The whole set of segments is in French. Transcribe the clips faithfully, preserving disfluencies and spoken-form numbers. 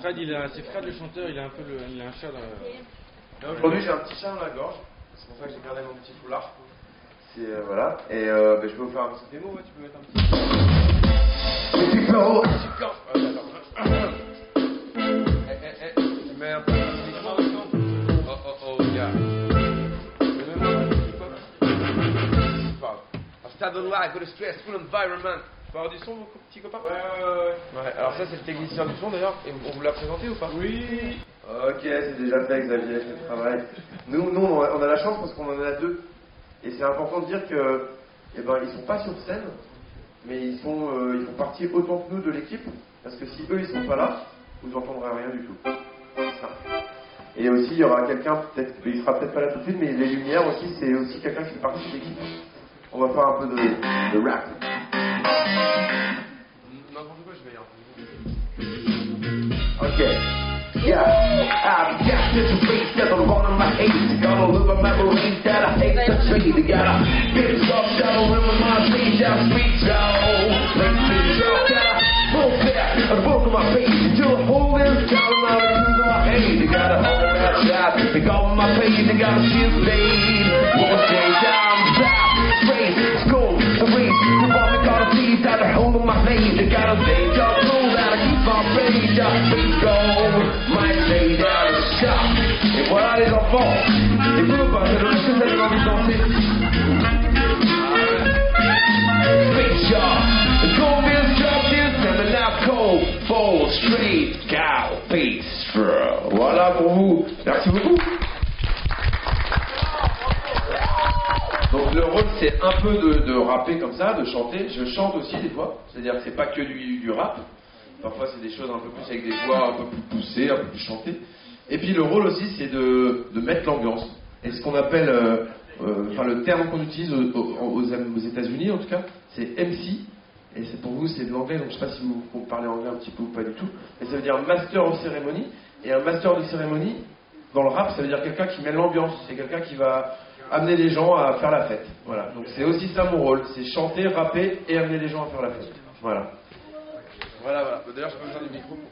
Fred, il a, c'est Fred le chanteur, il a un peu le, il a un chat dans la... Aujourd'hui j'ai un petit chat dans la gorge, c'est pour ça que j'ai gardé mon petit foulard. C'est euh, voilà, et euh, bah, je peux vous faire un petit démo, ouais, tu peux mettre un petit... Petit corps, petit corps. Ah, d'accord. Eh, eh, eh, tu mets un peu de micro maintenant. Oh, oh, oh, yeah. Mais même un petit peu. C'est pas grave. A stade of life with a stressful environment. Tu peux avoir du son, mon petit copain? Ouais, ouais, ouais. Ouais, alors ça c'est le technicien du son d'ailleurs, et on vous l'a présenté ou pas? Oui. Ok, c'est déjà fait, Xavier, c'est le travail. Nous, nous on a la chance parce qu'on en a deux. Et c'est important de dire que, eh ben, ils sont pas sur scène, mais ils sont, euh, ils font partie autant que nous de l'équipe, parce que si eux ils sont pas là, vous n'entendrez rien du tout. Ça. Et aussi il y aura quelqu'un, peut-être, il sera peut-être pas là tout de suite, mais les lumières aussi, c'est aussi quelqu'un qui fait partie de l'équipe. On va faire un peu de, de rap. N'importe quoi, je vais y aller. Ok. Yeah, I've got this race that I'm on my eight. Got all over my belief that I hate the trade. Got a big soft shadow in my face. Down street show. Let's see, y'all got a full fair. A book on my face. Until the whole is down out of the my head. They got a whole that shot. They got on my face. They got a shit fade. One day down, back, straight, school, the race. The bomb got a piece out of hold on my face. They got a day job. That I keep my rage up. We go. Et voilà les enfants. Et vous, bah, c'est le reste que vous avez envie de danser. Picture, the gold is justice and the now cold, full, straight, cow, peace. Voilà pour vous. Merci beaucoup. Donc le rôle c'est un peu de, de rapper comme ça, de chanter. Je chante aussi des fois. C'est-à-dire que c'est pas que du, du rap. Parfois c'est des choses un peu plus avec des voix un peu plus poussées, un peu plus chantées. Et puis le rôle aussi c'est de, de mettre l'ambiance. Et ce qu'on appelle, euh, euh, enfin le terme qu'on utilise aux, aux, aux États-Unis en tout cas, c'est M C. Et c'est pour vous c'est de l'anglais, donc je ne sais pas si vous, vous parlez anglais un petit peu ou pas du tout. Mais ça veut dire Master of Ceremony. Et un Master of Ceremony, dans le rap, ça veut dire quelqu'un qui met l'ambiance. C'est quelqu'un qui va amener les gens à faire la fête. Voilà. Donc c'est aussi ça mon rôle, c'est chanter, rapper et amener les gens à faire la fête. Voilà. Voilà, voilà. D'ailleurs, je peux besoin du micro.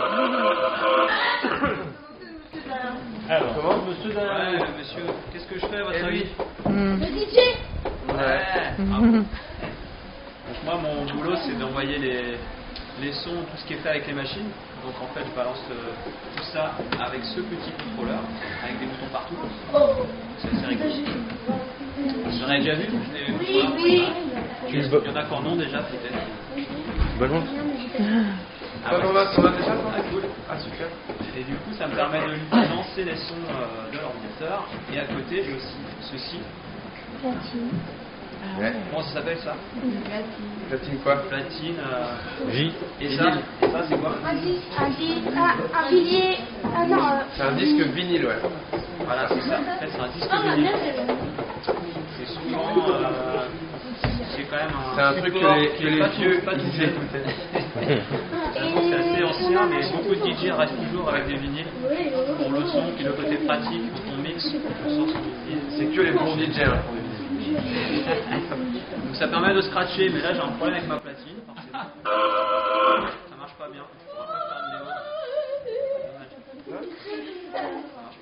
Alors, comment monsieur, ouais, monsieur, qu'est-ce que je fais à votre avis? Le D J. Ouais. Ah bon. Donc moi, mon boulot, c'est d'envoyer les, les sons, tout ce qui est fait avec les machines. Donc en fait, je balance euh, tout ça avec ce petit contrôleur, avec des boutons partout. C'est assez rigolo. Vous en avez déjà vu? Des Oui, oui. Il y en a qui en ont déjà, peut-être. Bonne chance. Ah ouais. On a, on a déjà ça? Ah, cool. Ah super. Et du coup, ça me permet de lancer les sons euh, de l'ordinateur. Et à côté, j'ai aussi ceci. Platine. Ah ouais. Comment ça s'appelle ça? Platine. Platine quoi? Platine. Euh... J. Et ça, et ça c'est quoi? Un disque, un disque, un, un billet. Ah non. Euh, C'est un disque vinyle, ouais. Voilà, c'est ça. En fait, c'est un disque ah, vinyle. bien, C'est souvent. Euh... C'est quand même un. C'est un truc support que les, qui que est les pas vieux tout, pas tout ils fait. écoutaient. C'est assez ancien, mais beaucoup de D J restent toujours avec des vinyles pour le son, puis le côté pratique quand on mixe, on sort sur vinyle. C'est que les bons D J hein, pour les vinyles. Donc ça permet de scratcher, mais là j'ai un problème avec ma platine, forcément. Ça marche pas bien. On va pas faire une démo. Dommage. Ça marche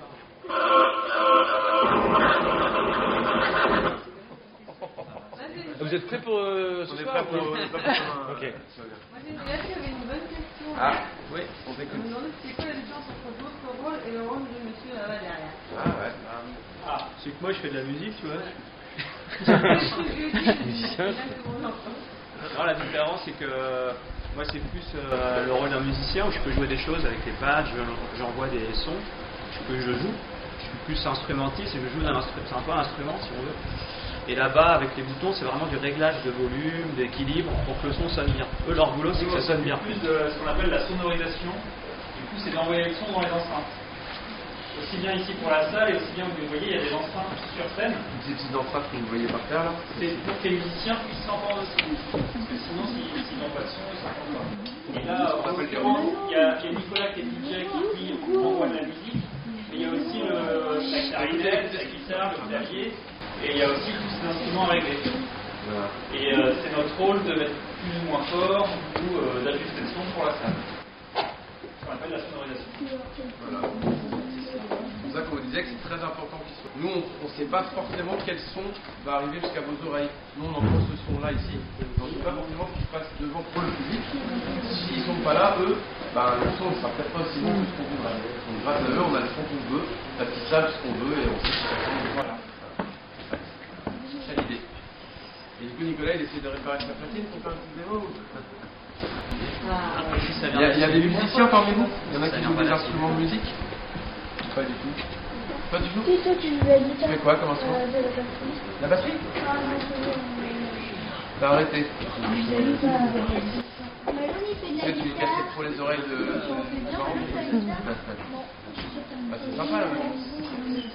pas. Vous êtes prêts pour euh, ce On est soir prêts pour... ou- on est prêts pour un- Ok. Moi j'ai une gars qui avait une bonne question. Ah, Oui. on Je t'écoute. me demandais c'est quoi la différence entre votre rôle et le rôle de monsieur là-bas derrière. Ah ouais. Ah, c'est que moi je fais de la musique, tu vois. Non, la différence c'est que moi c'est plus euh, le rôle d'un musicien où je peux jouer des choses avec les pads, je- j'envoie des sons, je peux je joue. Je suis plus instrumentiste et je joue d'un instrument, c'est un peu un instrument si on veut. Et là-bas, avec les boutons, c'est vraiment du réglage de volume, d'équilibre, pour que le son sonne bien. Eux, leur boulot, c'est que ça sonne bien. Plus de ce qu'on appelle la sonorisation. Du coup, c'est d'envoyer le son dans les enceintes. Aussi bien ici pour la salle, et aussi bien, vous voyez, il y a des enceintes sur scène. Ces petites enceintes que vous voyez par terre là. C'est pour que les musiciens puissent s'entendre aussi. Parce que sinon, s'ils s'ils n'ont pas de son, ils ne s'entendent pas. Et là, en l'occurrence, il y, a- il y a Nicolas qui est D J, qui lui envoie de la musique. Mais il y a aussi le, la clarinette, la guitare, le clavier. Et il y a aussi tous ces instruments réglés. Voilà. Et euh, c'est notre rôle de mettre plus ou moins fort ou euh, d'ajuster le son pour la salle. Voilà. appelle la sonorisation. Voilà. C'est pour ça qu'on disait que c'est très important qu'ils soient. Nous, on ne sait pas forcément quel son va arriver jusqu'à vos oreilles. Nous, on entend ce son-là ici. On ne sait pas forcément qu'il passe devant pour le public. S'ils ne sont pas là, eux, ben, le son ne sera peut-être pas aussi bon que ce qu'on voudrait. Donc, grâce à eux, on a le son qu'on veut, la petite salle, ce qu'on veut, et on sait ce qu'on veut. Voilà. C'est ça l'idée. Et du coup, Nicolas, il essaie de réparer sa platine pour faire un petit démo. Il y, a, il y a des musiciens parmi vous? Il y en a qui jouent des instruments de musique? Pas du tout. Pas du tout? Si, toi, tu veux aller Tu fais quoi comme instrument? euh, de la batterie. La batterie? Ah, non, c'est bon. T'as arrêté. Mais non, il fait de la Tu fais une guitare. cassette pour les oreilles de... Ah, c'est sympa la musique.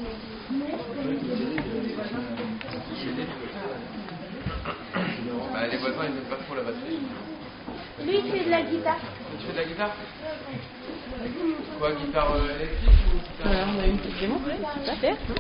Bah, les voisins ils n'aiment pas trop la batterie. Lui, il fait de la guitare. Tu fais de la guitare? Quoi, guitare euh, électrique ou guitare... Voilà, on a une petite démo, ouais, c'est pas faire.